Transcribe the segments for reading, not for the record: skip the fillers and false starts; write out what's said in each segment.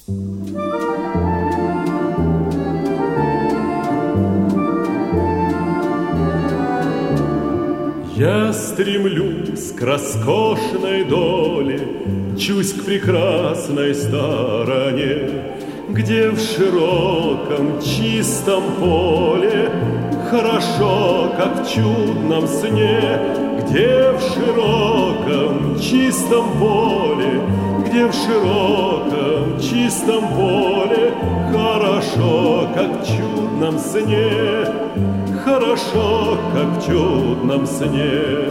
Я стремлюсь к роскошной доле, чусь к прекрасной стороне, где в широком чистом поле хорошо, как в чудном сне, где в широком чистом поле, где в широком чистом поле хорошо, как в чудном сне, хорошо, как в чудном сне.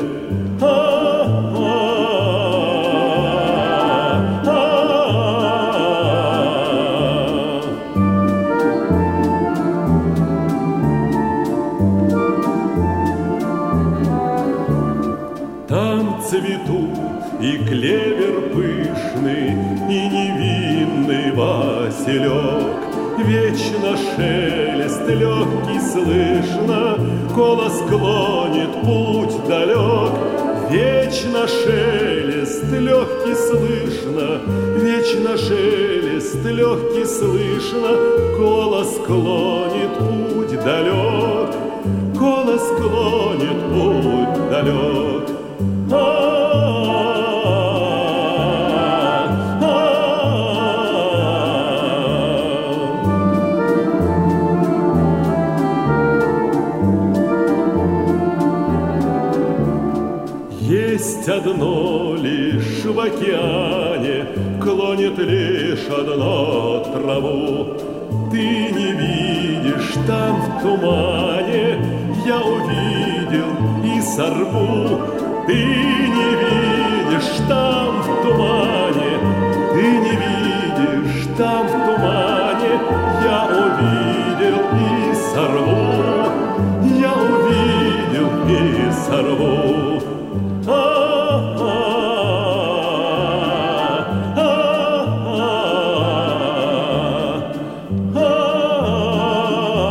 Там цветут и клевер пышный, и невинный василек. Вечно шелест легкий слышно, голос клонит путь далек. Вечно шелест легкий слышно, вечно шелест легкий слышно, голос клонит путь далек, голос клонит путь далек. Есть одно лишь в океане, клонит лишь одно траву. Ты не видишь там в тумане, я увидел и сорву. Ты не видишь там в тумане, ты не видишь там в тумане, я увидел и сорву, я увидел и сорву.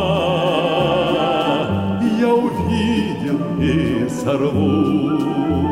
Я увидел и сорву.